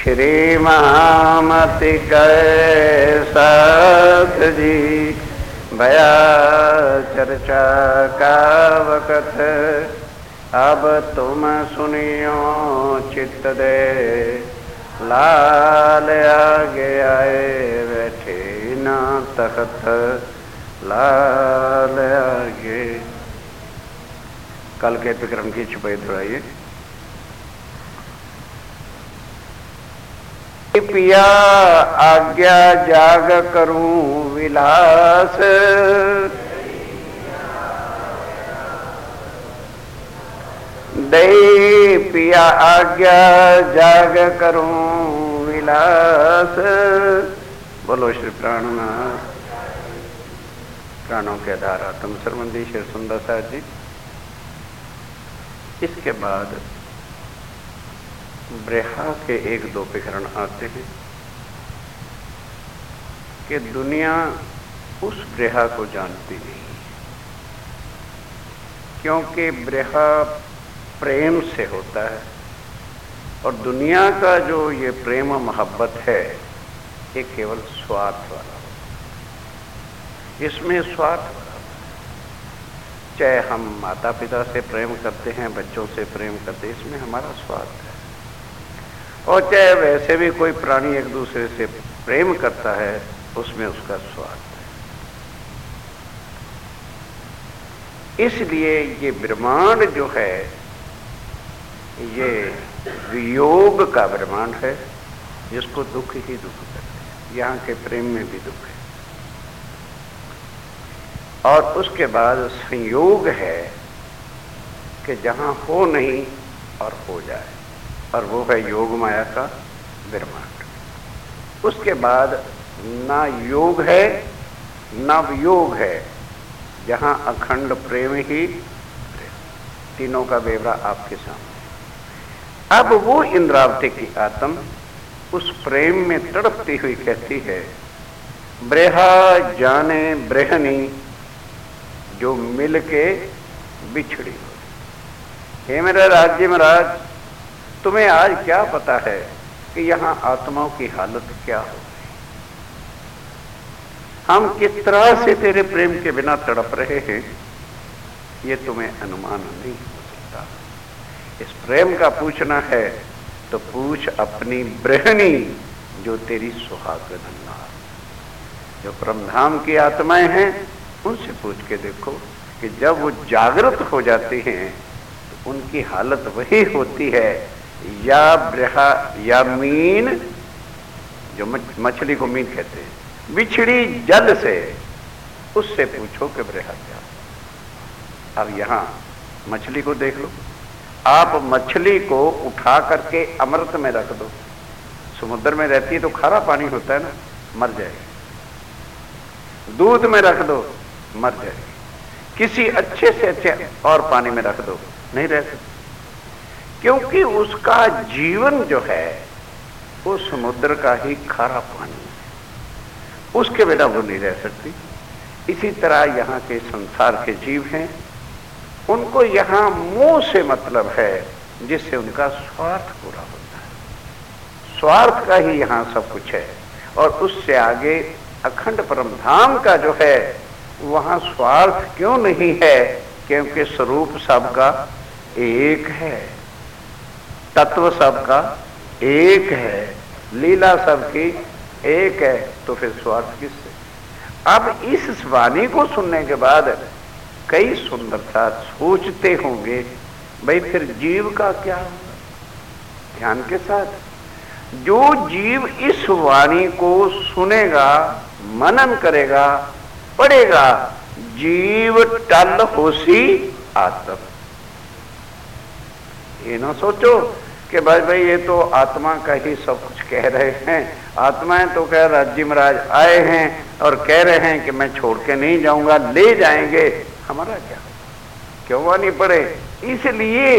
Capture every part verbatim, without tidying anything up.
श्री महामति कै साथ जी भया चर्चा का वक़्त, अब तुम सुनियो चित्त दे, लाल आगे आए बैठे ना तख्त, लाल आगे। कल के विक्रम की छुपाई दोहराइए। पिया आज्ञा जाग करूं विलास, दई पिया आज्ञा जाग करूं विलास। बोलो श्री प्राणनाथ। प्राणों के आधार आत्म संबंधी श्री सुंदर साहब जी। इसके बाद ब्रहा के एक दो प्रकरण आते हैं कि दुनिया उस ब्रहा को जानती नहीं, क्योंकि ब्रहा प्रेम से होता है और दुनिया का जो ये प्रेम और मोहब्बत है ये केवल स्वार्थ वाला होता है। इसमें स्वार्थ वाला, चाहे हम माता पिता से प्रेम करते हैं, बच्चों से प्रेम करते हैं, इसमें हमारा स्वार्थ है। और चाहे वैसे भी कोई प्राणी एक दूसरे से प्रेम करता है, उसमें उसका स्वार्थ है। इसलिए ये ब्रह्मांड जो है ये वियोग का ब्रह्मांड है, जिसको दुख ही दुख करते हैं। यहाँ के प्रेम में भी दुख है। और उसके बाद संयोग है कि जहाँ हो नहीं और हो जाए, और वो है योग माया का ब्रह्मांड। उसके बाद ना योग है ना वियोग है, जहां अखंड प्रेम ही प्रेम। तीनों का ब्यौरा आपके सामने। अब वो इंद्रावती की आत्म उस प्रेम में तड़पती हुई कहती है, ब्रहा जाने ब्रहनी जो मिल के बिछड़ी हो। हे मेरा राज्य महाराज, तुम्हें आज क्या पता है कि यहां आत्माओं की हालत क्या हो गई। हम किस तरह से तेरे प्रेम के बिना तड़प रहे हैं, ये तुम्हें अनुमान नहीं हो सकता। इस प्रेम का पूछना है तो पूछ अपनी ब्रहणी जो तेरी सुहागन नार, जो परमधाम की आत्माएं हैं, उनसे पूछ के देखो कि जब वो जागृत हो जाती हैं तो उनकी हालत वही होती है, या ब्रहा या मीन, जो मछली को मीन कहते हैं, बिछड़ी जल से, उससे पूछो कि ब्रहा क्या। अब यहां मछली को देख लो। आप मछली को उठा करके अमृत में रख दो, समुद्र में रहती है तो खारा पानी होता है ना, मर जाएगी। दूध में रख दो, मर जाएगी। किसी अच्छे से अच्छे और पानी में रख दो, नहीं रह सकती, क्योंकि उसका जीवन जो है वो समुद्र का ही खारा पानी है, उसके बिना वो नहीं रह सकती। इसी तरह यहाँ के संसार के जीव हैं, उनको यहाँ मोह से मतलब है, जिससे उनका स्वार्थ पूरा होता है। स्वार्थ का ही यहाँ सब कुछ है। और उससे आगे अखंड परमधाम का जो है वहाँ स्वार्थ क्यों नहीं है, क्योंकि स्वरूप सबका एक है, तत्व सबका एक है, लीला सबकी एक है, तो फिर स्वार्थ किससे। अब इस वाणी को सुनने के बाद कई सुंदरता सोचते होंगे, भाई फिर जीव का क्या होगा। ध्यान के साथ जो जीव इस वाणी को सुनेगा, मनन करेगा, पढ़ेगा, जीव टल होसी आत्म। ये ना सोचो कि भाई भाई ये तो आत्मा का ही सब कुछ कह रहे हैं, आत्माएं तो कह राज्य महाराज आए हैं और कह रहे हैं कि मैं छोड़ के नहीं जाऊंगा, ले जाएंगे, हमारा क्या, क्यों वानी पड़े। इसलिए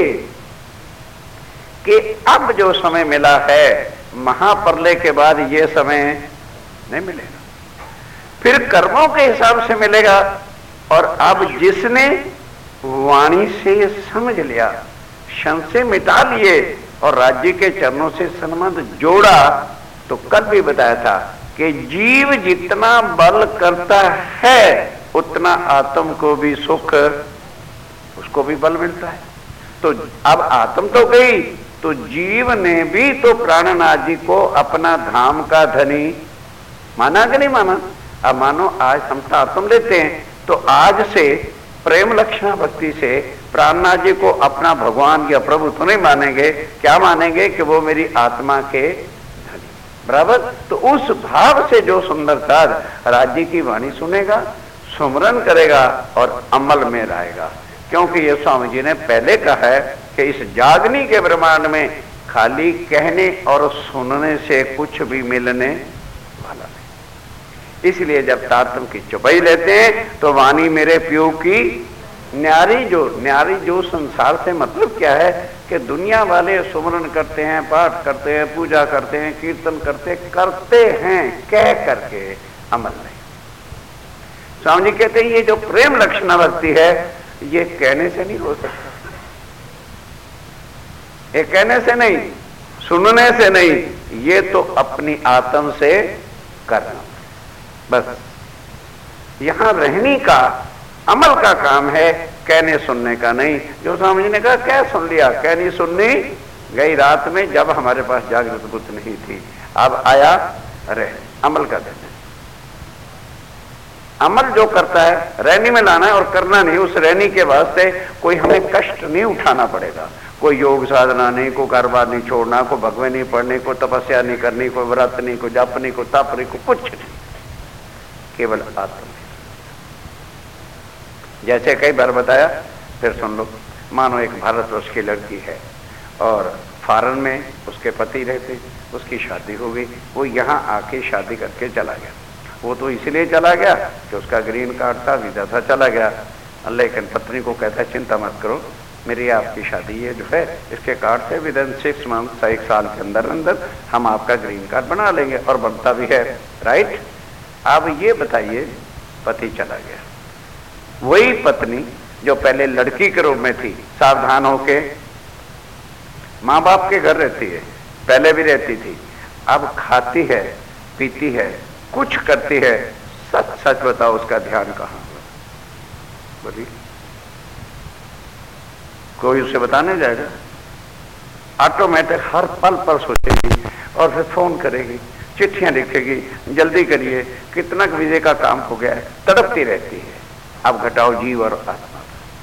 कि अब जो समय मिला है, महाप्रलय के बाद ये समय नहीं मिलेगा, फिर कर्मों के हिसाब से मिलेगा। और अब जिसने वाणी से समझ लिया, संशय मिटा लिए, और राज्य के चरणों से संबंध जोड़ा तो कल भी बताया था कि जीव जितना बल करता है उतना आत्म को भी सुख, उसको भी बल मिलता है। तो अब आत्म तो गई, तो जीव ने भी तो प्राणनाथ जी को अपना धाम का धनी माना कि नहीं माना? अब मानो आज हम आत्म लेते हैं तो आज से प्रेम लक्षणा भक्ति से प्राणनाथ जी को अपना भगवान या प्रभु तो नहीं मानेंगे, क्या मानेंगे कि वो मेरी आत्मा के धनी, बराबर। तो उस भाव से जो सुंदरता राज्य की वाणी सुनेगा, सुमरन करेगा और अमल में रहेगा। क्योंकि ये स्वामी जी ने पहले कहा है कि इस जागनी के ब्रह्मांड में खाली कहने और सुनने से कुछ भी मिलने वाला नहीं। इसलिए जब तारतम की चुपाई लेते हैं तो वाणी मेरे प्यो की न्यारी जो न्यारी जो संसार से मतलब क्या है कि दुनिया वाले सुमरन करते हैं, पाठ करते हैं, पूजा करते हैं, कीर्तन करते करते हैं कह करके अमल नहीं। स्वामी जी कहते हैं ये जो प्रेम लक्षणा भक्ति है ये कहने से नहीं हो सकता, ये कहने से नहीं, सुनने से नहीं, ये तो अपनी आत्म से करना। बस यहां रहने का अमल का काम है, कहने सुनने का नहीं। जो स्वामी जी ने कहा क्या सुन लिया, कहनी सुननी गई रात में जब हमारे पास जागृत बुद्ध नहीं थी, अब आया रह अमल का देना। अमल जो करता है रहनी में लाना है और करना नहीं। उस रहनी के वास्ते कोई हमें कष्ट नहीं उठाना पड़ेगा, कोई योग साधना नहीं, को कारोबार नहीं छोड़ना, को भगवे नहीं पढ़ने, को तपस्या नहीं करनी, कोई व्रत नहीं, को जप नहीं, को तप नहीं, को कुछ नहीं, केवल आत्म। जैसे कई बार बताया, फिर सुन लो। मानो एक भारतवर्ष की लड़की है और फॉरेन में उसके पति रहते, उसकी शादी हो गई, वो यहाँ आके शादी करके चला गया। वो तो इसलिए चला गया कि उसका ग्रीन कार्ड था, वीजा था, चला गया। लेकिन पत्नी को कहता है चिंता मत करो, मेरी आपकी शादी ये जो है इसके कार्ड से विद इन सिक्स मंथ, एक साल के अंदर अंदर हम आपका ग्रीन कार्ड बना लेंगे, और बनता भी है, राइट। अब ये बताइए, पति चला गया, वही पत्नी जो पहले लड़की के रूप में थी, सावधान होके माँ बाप के घर रहती है, पहले भी रहती थी, अब खाती है, पीती है, कुछ करती है, सच सच बताओ उसका ध्यान कहाँ? बोलिए, कोई उसे बताने जाएगा? ऑटोमेटिक हर पल पर सोचेगी और फिर फोन करेगी, चिट्ठियां लिखेगी, जल्दी करिए, कितना वीजे का काम हो गया है, तड़पती रहती है। अब घटाओ जीव और आत्मा।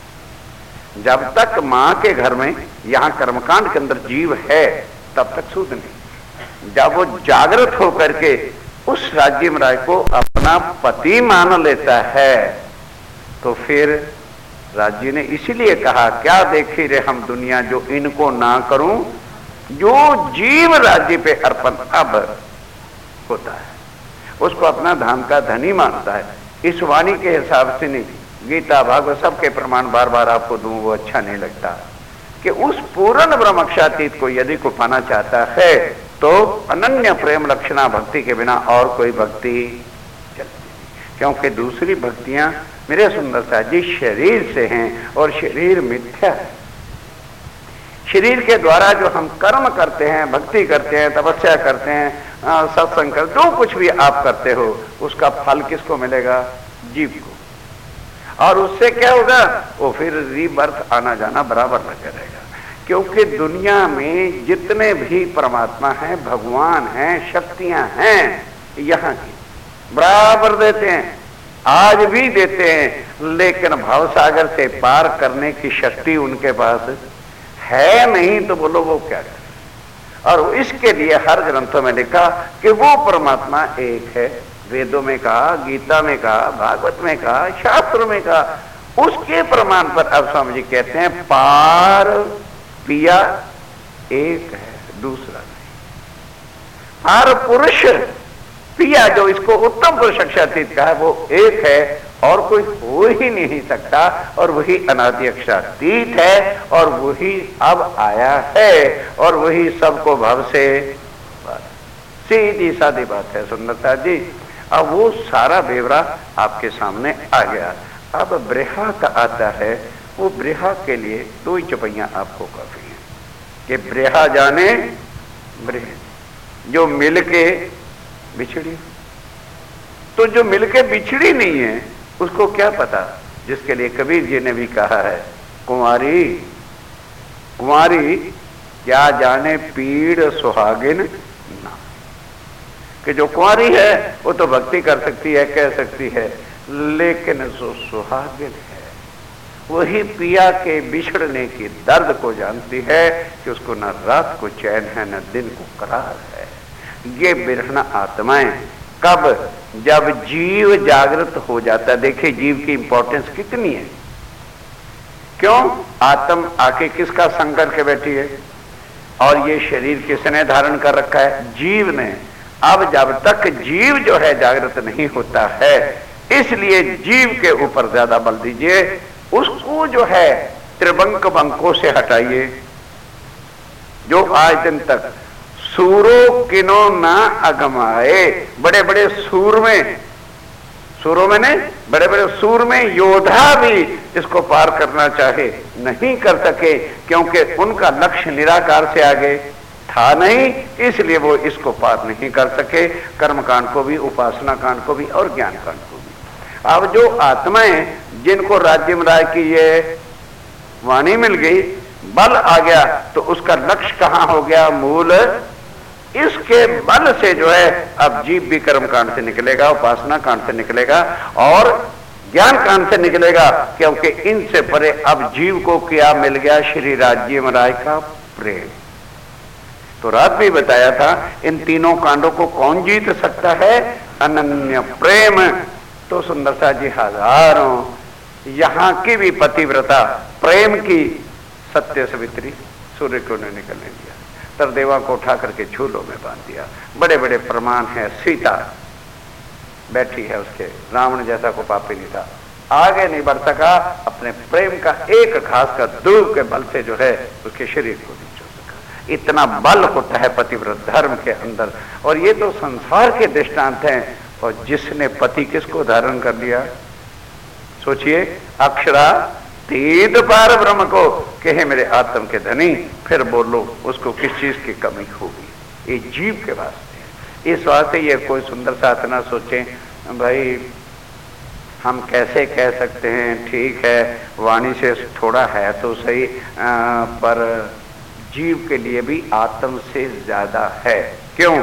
जब तक मां के घर में यहां कर्मकांड के अंदर जीव है तब तक सूद नहीं। जब वो जागृत होकर के उस राज्य में राय को अपना पति मान लेता है तो फिर राज्य ने इसीलिए कहा, क्या देखी रे हम दुनिया जो इनको ना करूं, जो जीव राज्य पे अर्पण अब होता है उसको अपना धाम का धनी मानता है। इस वाणी के हिसाब से नहीं, गीता भागवत सबके प्रमाण बार बार आपको दूं वो अच्छा नहीं लगता, कि उस पूर्ण ब्रह्मक्षातीत को यदि को पाना चाहता है तो अनन्य प्रेम लक्षणा भक्ति के बिना और कोई भक्ति चलती नहीं। क्योंकि दूसरी भक्तियां मेरे सुंदरता जी शरीर से हैं और शरीर मिथ्या है। शरीर के द्वारा जो हम कर्म करते हैं, भक्ति करते हैं, तपस्या करते हैं, सत्संग करते, जो कुछ भी आप करते हो उसका फल किसको मिलेगा? जीव को। और उससे क्या होगा? वो फिर रीबर्थ आना जाना बराबर लगे रहेगा। क्योंकि दुनिया में जितने भी परमात्मा हैं, भगवान हैं, शक्तियां हैं, यहाँ की बराबर देते हैं, आज भी देते हैं, लेकिन भावसागर से पार करने की शक्ति उनके पास है नहीं, तो बोलो वो क्या करे। और इसके लिए हर ग्रंथों में लिखा कि वो परमात्मा एक है। वेदों में कहा, गीता में कहा, भागवत में कहा, शास्त्रों में कहा, उसके प्रमाण पर अब स्वामी जी कहते हैं पार पिया एक है, दूसरा नहीं। पार पुरुष पिया जो इसको उत्तम पुरुष अक्षातीत का है वो एक है और कोई हो ही नहीं सकता, और वही अनादि अक्षातीत है और वही अब आया है और वही सबको भव से, सीधी सादी बात है सुंदरता जी। अब वो सारा बेवरा आपके सामने आ गया। अब ब्रिहा का आता है, वो ब्रिहा के लिए दो ही चौपाइयां आपको काफी है। कि ब्रेहा जाने ब्रेह, जो मिलके बिछड़ी। तो जो मिलके बिछड़ी नहीं है उसको क्या पता, जिसके लिए कबीर जी ने भी कहा है, कुंवारी कुंवारी क्या जाने पीड़ सुहागिन ना। कि जो कुंवारी है वो तो भक्ति कर सकती है, कह सकती है, लेकिन जो सुहागिन है वही पिया के बिछड़ने की दर्द को जानती है कि उसको न रात को चैन है न दिन को करार है। ये बिरहना आत्माएं कब, जब जीव जागृत हो जाता है। देखिए जीव की इंपॉर्टेंस कितनी है। क्यों? आत्म आके किसका संग करके बैठी है, और ये शरीर किसने धारण कर रखा है? जीव ने। अब जब तक जीव जो है जागृत नहीं होता है, इसलिए जीव के ऊपर ज्यादा बल दीजिए, उसको जो है त्रिबंक बंकों से हटाइए। जो आज दिन तक सूरो किनो ना अगमाए, बड़े बड़े सूर में, सूरों में नहीं, बड़े बड़े सूर में योद्धा भी इसको पार करना चाहे नहीं कर सके, क्योंकि उनका लक्ष्य निराकार से आगे था नहीं, इसलिए वो इसको पार नहीं कर सके। कर्म कांड को भी, उपासना कांड को भी और ज्ञान कांड को भी। अब जो आत्माएं जिनको राज्य में राय की ये वाणी मिल गई, बल आ गया, तो उसका लक्ष्य कहां हो गया? मूल। इसके बल से जो है अब जीव भी कर्म कांड से निकलेगा, उपासना कांड से निकलेगा और ज्ञान कांड से निकलेगा, क्योंकि इनसे परे अब जीव को क्या मिल गया? श्री राज्य महाराज का प्रेम। तो रात भी बताया था, इन तीनों कांडों को कौन जीत सकता है? अनन्य प्रेम। तो सुंदरता जी हजारों यहां की भी पतिव्रता प्रेम की सत्य सवित्री सूर्य को ने निकलने दिया, तरदेवा को उठा करके झूलों में बांध दिया। बड़े बड़े प्रमाण है, सीता बैठी है, उसके रावण जैसा को पापी नहीं था, आगे नहीं बढ़ सका, अपने प्रेम का एक घास का दूब के बल से जो है उसके शरीर को नहीं छू सका। इतना बल होता है पतिव्रत धर्म के अंदर। और ये तो संसार के दृष्टांत हैं। और जिसने पति किसको धारण कर लिया? सोचिए, अक्षरा तीत पार ब्रह्म को कहे मेरे आत्म के धनी, फिर बोलो उसको किस चीज की कमी होगी? ये जीव के वास्ते। इस वास्ते ये कोई सुंदर सा इतना सोचे, भाई हम कैसे कह सकते हैं, ठीक है वाणी से थोड़ा है तो सही, आ, पर जीव के लिए भी आत्म से ज्यादा है। क्यों?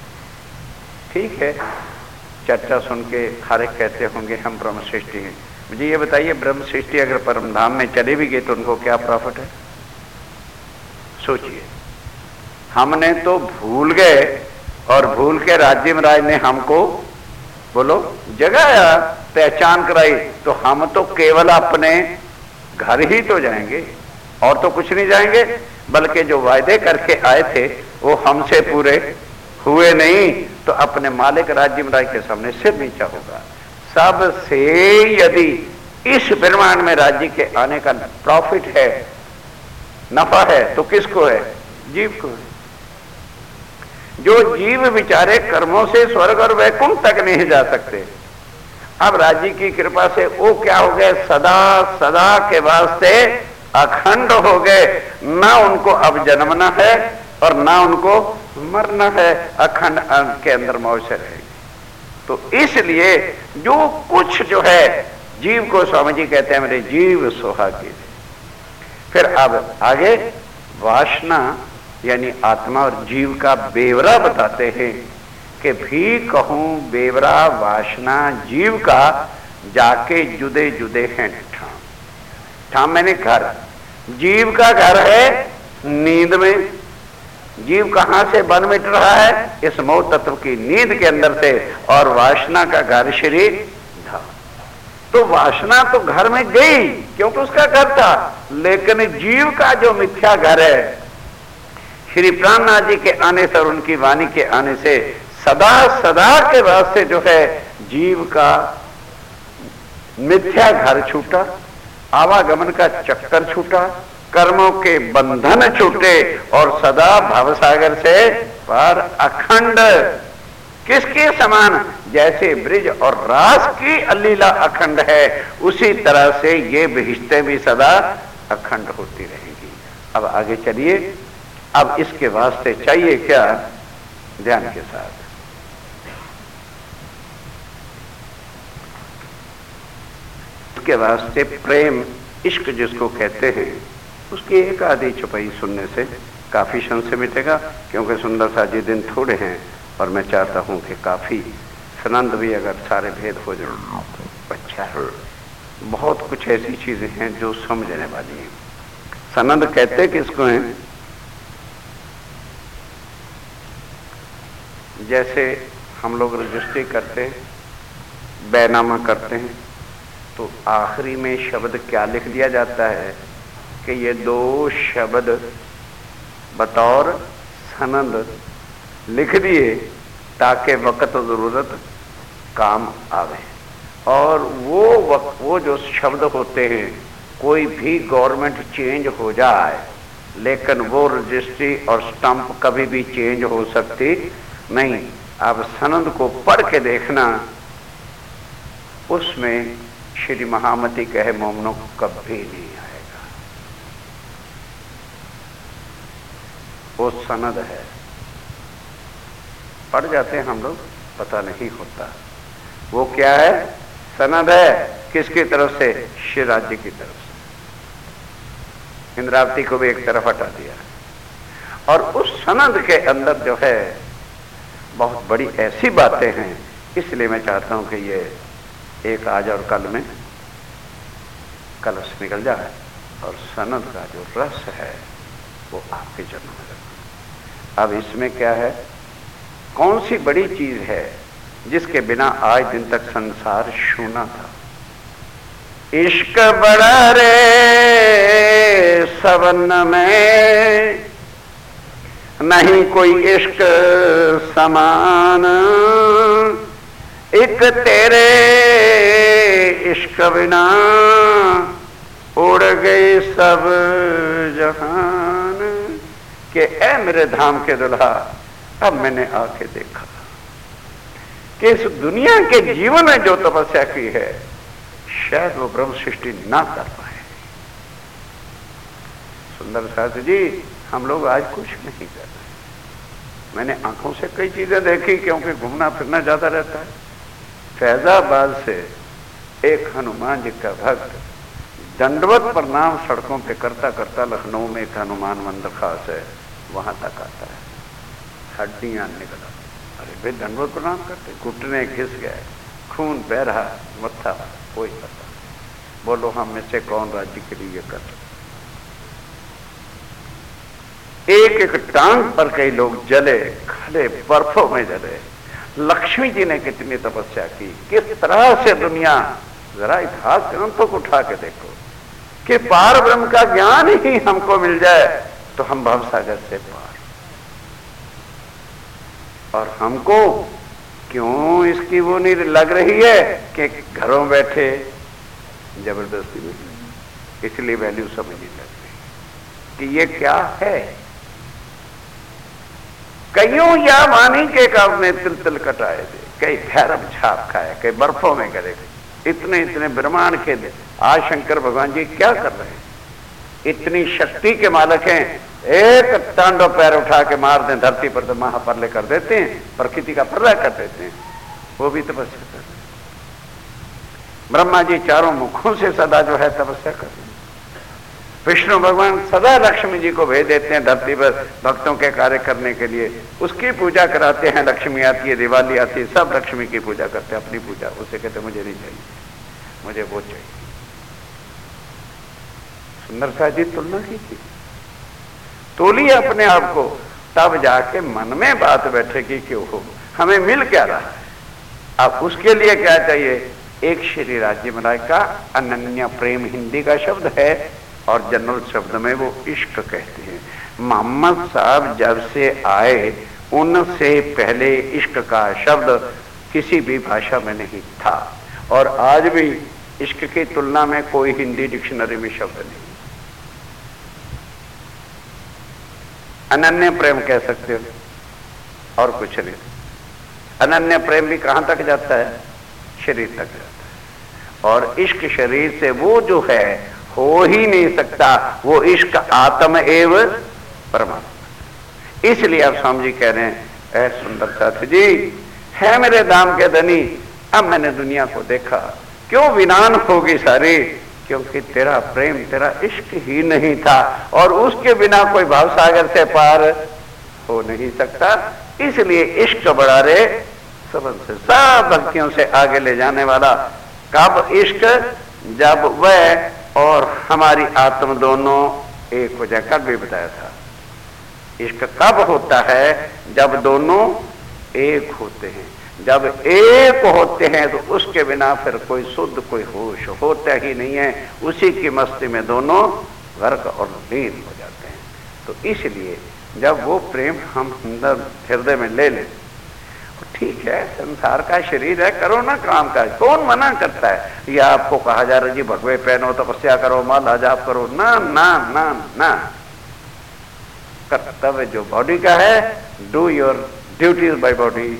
ठीक है, चर्चा सुन के हर एक कहते होंगे हम ब्रह्म सृष्टि हैं। मुझे ये बताइए, ब्रह्म सृष्टि अगर परमधाम में चले भी गए तो उनको क्या प्रॉफिट है? सोचिए, हमने तो भूल गए और भूल के राज्य महाराज ने हमको बोलो जगाया, पहचान कराई, तो हम तो केवल अपने घर ही तो जाएंगे और तो कुछ नहीं जाएंगे, बल्कि जो वायदे करके आए थे वो हमसे पूरे हुए नहीं, तो अपने मालिक राज्य महाराज के सामने सिर नीचा होगा। सबसे यदि इस ब्रह्मांड में राज्य के आने का प्रॉफिट है, नफा है, तो किसको है? जीव को है। जो जीव बेचारे कर्मों से स्वर्ग और वैकुंठ तक नहीं जा सकते, अब राज्य की कृपा से वो क्या हो गए? सदा सदा के वास्ते अखंड हो गए। ना उनको अब जन्मना है और ना उनको मरना है, अखंड के अंदर मौज से रहेगी। तो इसलिए जो कुछ जो है जीव को स्वामी जी कहते हैं मेरे जीव सुहागी। फिर अब आगे वासना यानी आत्मा और जीव का बेवरा बताते हैं कि भी कहूं बेवरा वासना जीव का जाके जुदे जुदे हैं ठाम। ठाम मैंने घर, जीव का घर है नींद में। जीव कहां से बन मिट रहा है? इस मोह तत्व की नींद के अंदर से। और वासना का घर शरीर था। तो वासना तो घर में गई क्योंकि उसका घर था, लेकिन जीव का जो मिथ्या घर है, श्री प्राणनाथ जी के आने से और उनकी वाणी के आने से सदा सदा के वास्ते जो है जीव का मिथ्या घर छूटा, आवागमन का चक्कर छूटा, कर्मों के बंधन छूटे और सदा भवसागर से पार अखंड। किसके समान? जैसे ब्रिज और रास की अलीला अखंड है, उसी तरह से ये बहिश्ते भी सदा अखंड होती रहेंगी। अब आगे चलिए अब इसके वास्ते चाहिए क्या? ध्यान के साथ। इसके वास्ते प्रेम, इश्क जिसको कहते हैं, उसकी एक आधी चौपाई सुनने से काफी संशय मिटेगा। क्योंकि सुंदर सा जी दिन थोड़े हैं और मैं चाहता हूं कि काफी सनंद भी अगर सारे भेद हो जाए तो अच्छा है। बहुत कुछ ऐसी चीजें हैं जो समझने वाली हैं। सनंद कहते किसको हैं? जैसे हम लोग रजिस्ट्री करते हैं, बैनामा करते हैं, तो आखिरी में शब्द क्या लिख दिया जाता है कि ये दो शब्द बतौर सनंद लिख दिए ताकि वक्त जरूरत काम आवे। और वो वक्त, वो जो शब्द होते हैं, कोई भी गवर्नमेंट चेंज हो जाए लेकिन वो रजिस्ट्री और स्टंप कभी भी चेंज हो सकती नहीं। अब सनंद को पढ़ के देखना, उसमें श्री महामती कहे मोमनो कभी नहीं आएगा। वो सनद है, पढ़ जाते हैं हम लोग, पता नहीं होता वो क्या है। सनद है किसकी तरफ से? श्री राज्य की तरफ से। इंद्रावती को भी एक तरफ हटा दिया। और उस सनद के अंदर जो है बहुत बड़ी ऐसी बातें हैं, इसलिए मैं चाहता हूं कि ये एक आज और कल में कलश निकल जाए और सनद का जो रस है वो आपके जन्म में रखो। अब इसमें क्या है? कौन सी बड़ी चीज है जिसके बिना आज दिन तक संसार शूना था? इश्क बड़ा रे सवन में, नहीं कोई इश्क समान, एक तेरे इश्क बिना उड़ गए सब जहान। के ऐ मेरे धाम के दुल्हा, अब मैंने आके देखा कि इस दुनिया के जीवन में जो तपस्या की है शायद वो ब्रह्म सृष्टि ना कर पाए। सुंदर शास्त्री जी, हम लोग आज कुछ नहीं कर रहे। मैंने आंखों से कई चीजें देखी, क्योंकि घूमना फिरना ज्यादा रहता है। फैजाबाद से एक हनुमान जी का भक्त दंडवत प्रणाम सड़कों पे करता करता लखनऊ में एक हनुमान मंदिर खास है, वहां तक आता है। हड्डियां निकल, अरे भाई दंडवत प्रणाम करते, घुटने घिस गए, खून बह रहा, मत्था कोई पता। बोलो हम में से कौन राज्य के लिए कर? एक एक टांग पर कई लोग जले, खड़े बर्फों में जले। लक्ष्मी जी ने कितनी तपस्या की, किस तरह से दुनिया, जरा इतिहास ग्रंथों को उठा के देखो कि पार ब्रह्म का ज्ञान ही हमको मिल जाए तो हम भवसागर से पार। और हमको क्यों इसकी वो नहीं लग रही है कि घरों बैठे जबरदस्ती मिल रही, इसलिए वैल्यू समझ नहीं लग रही कि ये क्या है। कईयों या मानी के काम ने तिल तिल कटाए थे, कई भैरव छाप खाए, कई बर्फों में गए, इतने इतने ब्रह्मांड के आज शंकर भगवान जी क्या कर रहे हैं? इतनी शक्ति के मालिक हैं, एक तांडव पैर उठा के मार दें धरती पर तो महाप्रलय कर देते हैं, प्रकृति का प्रलय कर देते हैं। वो भी तपस्या कर रहे हैं। ब्रह्मा जी चारों मुखों से सदा जो है तपस्या कर रहे हैं। विष्णु भगवान सदा लक्ष्मी जी को भेज देते हैं धरती पर भक्तों के कार्य करने के लिए, उसकी पूजा कराते हैं। लक्ष्मी आती है, दिवाली आती है, सब लक्ष्मी की पूजा करते हैं, अपनी पूजा। उसे कहते मुझे नहीं चाहिए, मुझे वो चाहिए। सुंदर सा जी तुलना की थी, तोलिए अपने आप को, तब जाके मन में बात बैठेगी कि हो हमें मिल क्या रहा है। अब उसके लिए क्या चाहिए? एक श्री राज्य मलाई का अनन्य प्रेम हिंदी का शब्द है और जनरल शब्द में वो इश्क कहते हैं। मोहम्मद साहब जब से आए उनसे पहले इश्क का शब्द किसी भी भाषा में नहीं था, और आज भी इश्क की तुलना में कोई हिंदी डिक्शनरी में शब्द नहीं। अनन्य प्रेम कह सकते हो और कुछ नहीं। अनन्य प्रेम भी कहां तक जाता है? शरीर तक जाता है। और इश्क शरीर से वो जो है हो ही नहीं सकता, वो इश्क आत्म एव परमात्मा। इसलिए अब स्वामी जी कह रहे हैं, ऐ सुंदर साथी जी, है मेरे दाम के धनी, अब मैंने दुनिया को देखा, क्यों विनान होगी सारी, क्योंकि तेरा प्रेम, तेरा इश्क ही नहीं था, और उसके बिना कोई भाव सागर से पार हो नहीं सकता। इसलिए इश्क बड़ा रे सबन से, सब भक्तियों से आगे ले जाने वाला। कब इश्क? जब वह और हमारी आत्म दोनों एक हो जाए। कल भी बताया था, इश्क कब होता है? जब दोनों एक होते हैं। जब एक होते हैं तो उसके बिना फिर कोई शुद्ध, कोई होश होता ही नहीं है। उसी की मस्ती में दोनों गर्क और लीन हो जाते हैं। तो इसलिए जब वो प्रेम हम अंदर हृदय में ले लें, ठीक है, संसार का शरीर है, करो ना काम काज, कौन मना करता है? या आपको कहा जा रहा है जी भगवे पहनो, तपस्या करो, माला जाप करो, ना ना ना ना। कर्तव्य जो बॉडी का है, do your duties by body,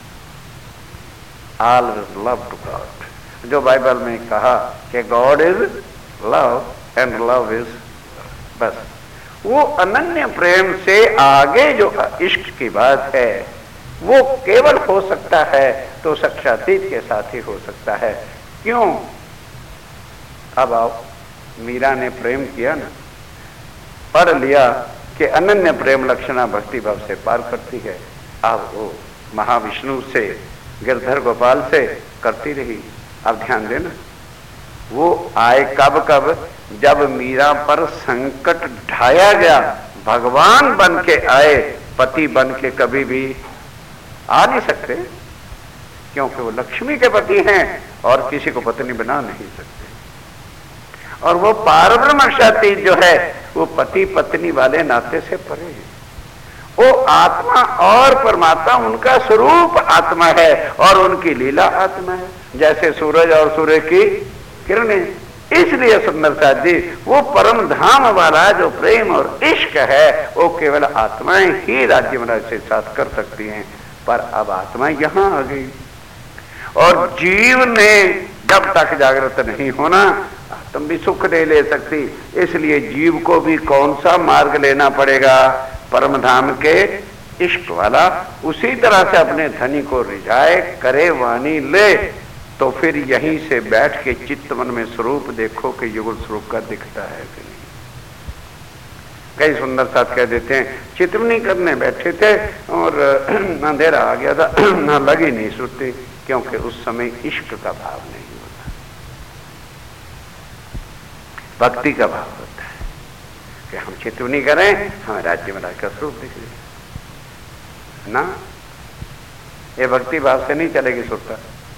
always love to God. जो बाइबल में कहा कि God is love and love is, बस वो अनन्य प्रेम से आगे जो इश्क की बात है वो केवल हो सकता है तो साक्षातीत के साथ ही हो सकता है। क्यों? अब आओ, मीरा ने प्रेम किया ना, पढ़ लिया कि अनन्य प्रेम लक्षणा भक्ति भाव से पार करती है। अब वो महाविष्णु से, गिरधर गोपाल से करती रही। अब ध्यान देना, वो आए कब कब? जब मीरा पर संकट ढाया गया। भगवान बन के आए, पति बन के कभी भी आ नहीं सकते, क्योंकि वो लक्ष्मी के पति हैं और किसी को पत्नी बना नहीं सकते। और वो पारब्रह्म शक्ति जो है वो पति पत्नी वाले नाते से परे है। वो आत्मा और परमात्मा उनका स्वरूप आत्मा है और उनकी लीला आत्मा है, जैसे सूरज और सूर्य की किरणें। इसलिए सुंदरता जी, वो परम धाम वाला जो प्रेम और इश्क है वो केवल आत्माएं ही राज्य महाराज से साथ कर सकती हैं। पर अब आत्मा यहां आ गई और जीव ने जब तक जागृत नहीं होना, आत्म भी सुख नहीं ले सकती। इसलिए जीव को भी कौन सा मार्ग लेना पड़ेगा? परम धाम के इश्क वाला। उसी तरह से अपने धनी को रिझाए, करे वाणी ले, तो फिर यहीं से बैठ के चित्त मन में स्वरूप देखो कि युगल स्वरूप का दिखता है कि नहीं। कई सुंदर साथ कह देते हैं, चित्रमनी करने बैठे थे और अंधेरा आ गया था, ना लगी नहीं सुनती, क्योंकि उस समय इश्क का भाव नहीं होता, भक्ति का भाव होता है कि हम चित्रमनी करें, हमें राज्य महाराज का स्वरूप दिख ना। ये भक्ति भाव से नहीं चलेगी सुरता।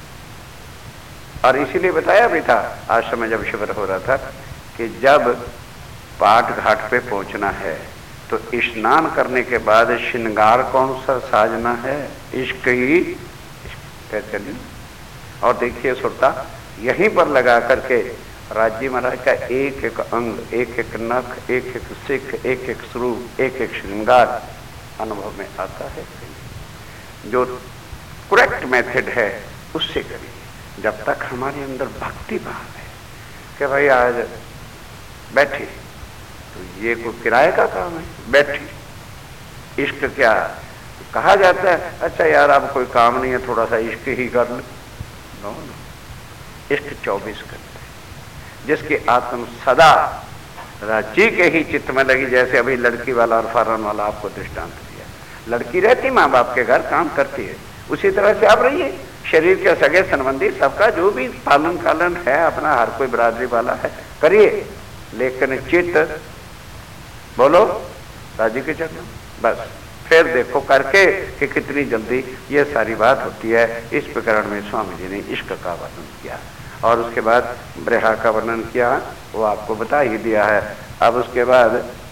और इसीलिए बताया भी था आश्रम में जब शिविर हो रहा था कि जब पाट घाट पे पहुंचना है तो स्नान करने के बाद श्रृंगार कौन सा साजना है? इश्क ही चलिए। और देखिए सुरता, यहीं पर लगा करके राज्य महाराज का एक एक अंग, एक एक नख, एक एक सिख, एक एक स्वरूप, एक एक श्रृंगार अनुभव में आता है। जो करेक्ट मेथड है उससे करिए। जब तक हमारे अंदर भक्ति भाव है कि भाई आज बैठे, तो ये कोई किराए का काम है, बैठे। इश्क क्या कहा जाता है? अच्छा यार अब कोई काम नहीं है, थोड़ा सा इश्क ही कर लो। नो नो, इश्क चौबीस घंटे, जिसकी आत्म सदा राज्य के ही चित्त में लगी। जैसे अभी लड़की वाला और फरन वाला आपको दृष्टांत दिया, लड़की रहती माँ बाप के घर, काम करती है, उसी तरह से आप रहिए। शरीर के सगे संबंधी सबका जो भी पालन कालन है अपना, हर कोई बरादरी वाला है, करिए, लेकिन चित्त बोलो राजी के चरणों। बस फिर देखो करके कि कितनी जल्दी ये सारी बात होती है। इस प्रकरण में स्वामी जी ने इश्क का वर्णन किया और उसके बाद ब्रहा का वर्णन किया, वो आपको बता ही दिया है। अब उसके बाद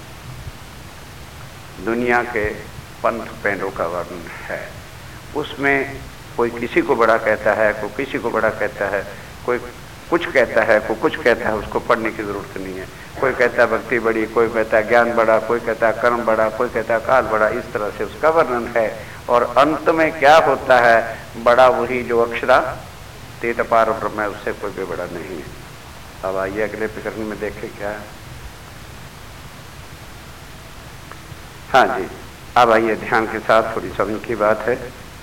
दुनिया के पंथ पेंडों का वर्णन है। उसमें कोई किसी को बड़ा कहता है, कोई किसी को बड़ा कहता है, कोई कुछ कहता है, कोई कुछ कहता है, उसको पढ़ने की जरूरत नहीं है। कोई कहता है भक्ति बड़ी, कोई कहता है ज्ञान बड़ा, कोई कहता है कर्म बड़ा, कोई कहता है काल बड़ा। इस तरह से उसका वर्णन है। और अंत में क्या होता है? बड़ा वही जो अक्षरा तीत पार ब्रह्म है, उससे कोई भी बड़ा नहीं है। अब आइए अगले प्रकरण में देखें क्या है। हाँ जी, अब आइए ध्यान के साथ, थोड़ी समझ की बात है।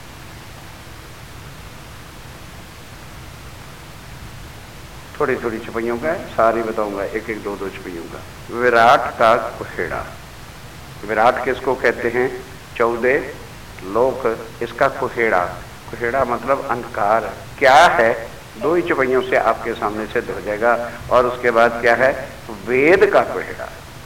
थोड़ी थोड़ी छुपैयों का है, सारी बताऊंगा, एक एक दो दो छुपैयों का। विराट का कुहेड़ा। विराट किसको कहते हैं? चौदह लोक, इसका कुहेड़ा। कुहेड़ा मतलब अंधकार क्या है? दो ही चुपैयों से आपके सामने सिद्ध हो जाएगा। और उसके बाद क्या है? वेद का कुहेड़ा।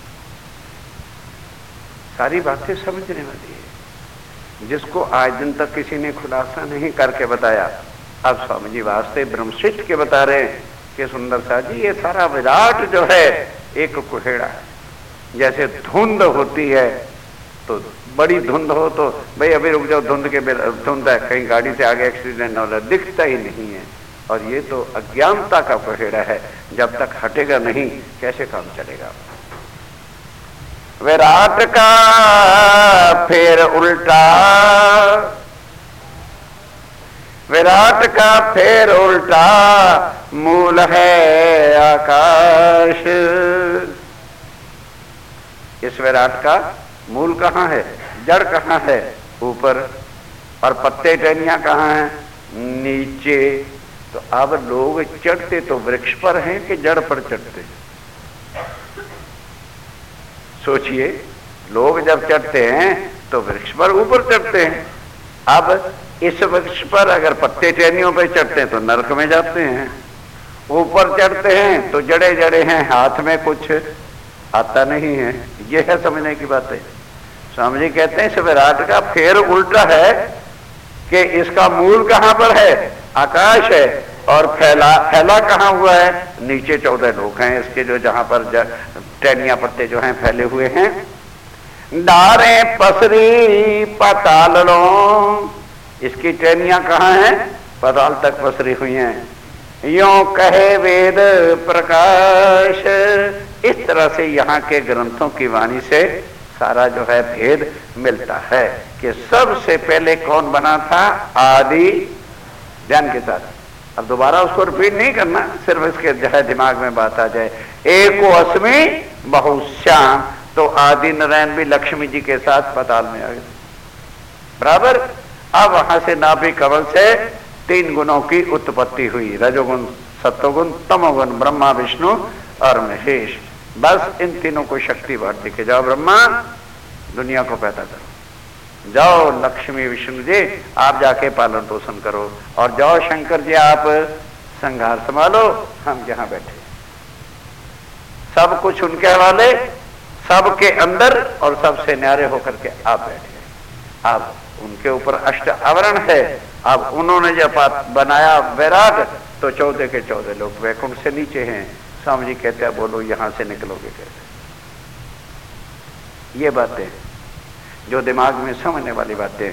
सारी बातें समझने वाली है, जिसको आज दिन तक किसी ने खुलासा नहीं करके बताया। अब स्वामी जी वास्ते ब्रह्मशिष्ट के बता रहे हैं कि सुंदर सा जी, ये सारा विराट जो है एक कुहेड़ा है। जैसे धुंध होती है, तो बड़ी धुंध हो तो भाई अभी रुक जाओ, धुंध के धुंध है, कहीं गाड़ी से आगे एक्सीडेंट हो रहा, दिखता ही नहीं है। और ये तो अज्ञानता का कुहेड़ा है, जब तक हटेगा नहीं कैसे काम चलेगा। विराट का फेर उल्टा, विराट का फेर उल्टा, मूल है आकाश। इस विराट का मूल कहाँ है? जड़ कहाँ है? ऊपर। और पत्ते टहनियां कहाँ हैं? नीचे। तो अब लोग चढ़ते तो वृक्ष पर हैं कि जड़ पर चढ़ते? सोचिए, लोग जब चढ़ते हैं तो वृक्ष पर ऊपर चढ़ते हैं। अब इस वृक्ष पर अगर पत्ते टहनियों पर चढ़ते हैं तो नरक में जाते हैं। ऊपर चढ़ते हैं तो जड़े जड़े हैं, हाथ में कुछ आता नहीं है। यह है समझने की बात है। स्वामी जी कहते हैं इस विराट का फेर उल्टा है कि इसका मूल कहां पर है? आकाश है। और फैला फैला कहां हुआ है? नीचे चौदह लोग हैं इसके, जो जहां पर टहनियां पत्ते जो हैं फैले हुए हैं। डारे पसरी पाताल लो, इसकी टहनियां कहां हैं? पाताल तक पसरी हुई हैं। यों कहे वेद प्रकाश। इस तरह से यहाँ के ग्रंथों की वाणी से सारा जो है भेद मिलता है कि सबसे पहले कौन बना था? आदि। ध्यान के साथ, अब दोबारा उसको रिपीट नहीं करना, सिर्फ इसके जो है दिमाग में बात आ जाए। एको अस्मि बहुश्याम, तो आदि नारायण भी लक्ष्मी जी के साथ पाताल में आ गए, बराबर। अब वहां से नाभि कमल से तीन गुणों की उत्पत्ति हुई, रजोगुण, सत्वगुण, तमोगुण, ब्रह्मा, विष्णु और महेश। बस इन तीनों को शक्ति बांट के जाओ ब्रह्मा, दुनिया को पैदा करो। जाओ लक्ष्मी विष्णु जी, आप जाके पालन पोषण करो। और जाओ शंकर जी, आप संहार संभालो, हम यहां बैठे। सब कुछ उनके हवाले, सबके अंदर और सबसे न्यारे होकर के आप बैठे। अब उनके ऊपर अष्ट आवरण है। अब उन्होंने जब बनाया वैराग, तो चौदह के चौदह लोग वैकुंठ से नीचे हैं। स्वामी जी कहते हैं बोलो यहां से निकलोगे कैसे? ये बातें जो दिमाग में समझने वाली बातें।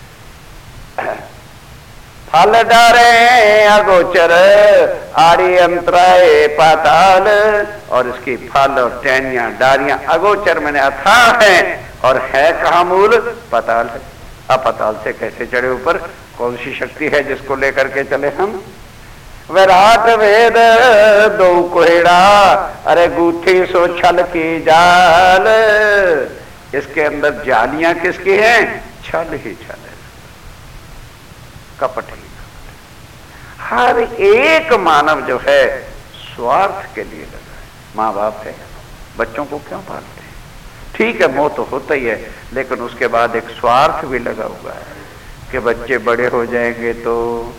फल डारे अगोचर आड़ी अंतराय पाताल, और इसकी फल और टहनियां डारियां अगोचर मैंने अथाह हैं, और है कहां मूल? पाताल है। अब पाताल से कैसे चढ़े ऊपर? कौन सी शक्ति है जिसको लेकर के चले हम? विराट वेद दो कोहेड़ा, अरे गूथी सो छल की जाल। इसके अंदर जालियां किसकी हैं? छल ही छल है, कपट ही कपट। हर एक मानव जो है स्वार्थ के लिए लगा है। माँ बाप है, बच्चों को क्यों पालते हैं? ठीक है, मोह तो होता ही है, लेकिन उसके बाद एक स्वार्थ भी लगा हुआ है कि बच्चे बड़े हो जाएंगे तो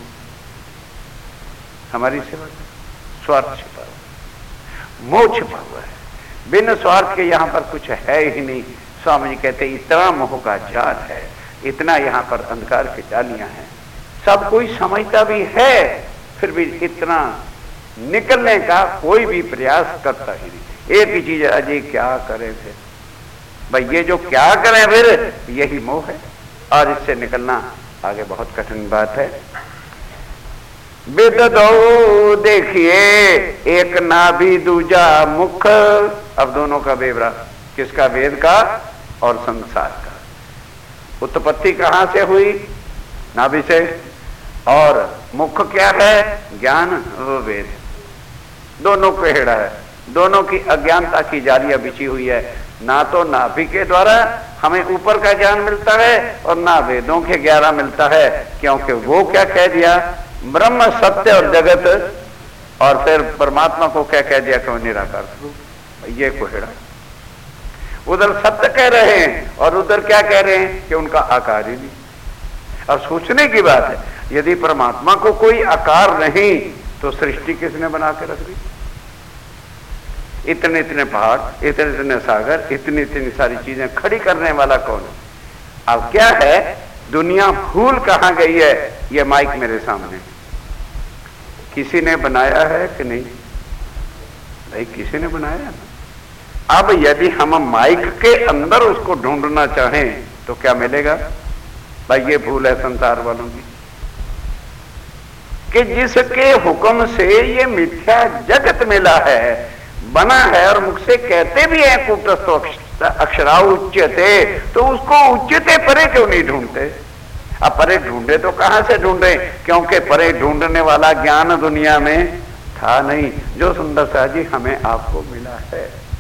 हमारी सेवा। स्वार्थ छिपा हुआ, मोह छिपा हुआ है। बिन स्वार्थ के यहां पर कुछ है ही नहीं। स्वामी जी कहते इतना मोह का जाल है, इतना यहां पर अंधकार की जालियां हैं, सब कोई समझता भी है, फिर भी इतना निकलने का कोई भी प्रयास करता ही नहीं। एक ही चीज, अजय क्या करें फिर? भाई ये जो क्या करें फिर, यही मोह है, और इससे निकलना आगे बहुत कठिन बात है। वेद दो देखिए, एक नाभि दूजा मुख। अब दोनों का बेवरा, किसका? वेद का और संसार का। उत्पत्ति कहां से हुई? नाभि से। और मुख क्या है? ज्ञान, वो वेद। दोनों कोहेड़ा है, दोनों की अज्ञानता की जालियां बिछी हुई है, ना तो नाभि के द्वारा हमें ऊपर का ज्ञान मिलता है और ना वेदों के ग्यारह मिलता है, क्योंकि वो क्या कह दिया, ब्रह्म सत्य और जगत, और फिर परमात्मा को क्या कह दिया कि वो निराकार स्वरूप। ये कोहड़ा, उधर सत्य कह रहे हैं और उधर क्या कह रहे हैं कि उनका आकार ही नहीं। और सोचने की बात है, यदि परमात्मा को कोई आकार नहीं तो सृष्टि किसने बना के रख दी? इतने इतने पहाड़, इतने इतने सागर, इतनी इतनी सारी चीजें खड़ी करने वाला कौन है? अब क्या है, दुनिया भूल कहां गई है? ये माइक मेरे सामने किसी ने बनाया है कि नहीं? भाई किसी ने बनाया ना। अब यदि हम माइक के अंदर उसको ढूंढना चाहें तो क्या मिलेगा? भाई ये भूल है संसार वालों की कि जिसके हुक्म से ये मिथ्या जगत मिला है, बना है, और मुख से कहते भी हैं कूटस्थ अक्षरा उच्यते, तो उसको उच्यते परे क्यों नहीं ढूंढते? अब परे ढूंढे तो कहां से ढूंढे? क्योंकि परे ढूंढने वाला ज्ञान दुनिया में था नहीं, जो सुंदर सा जी हमें आपको मिला है।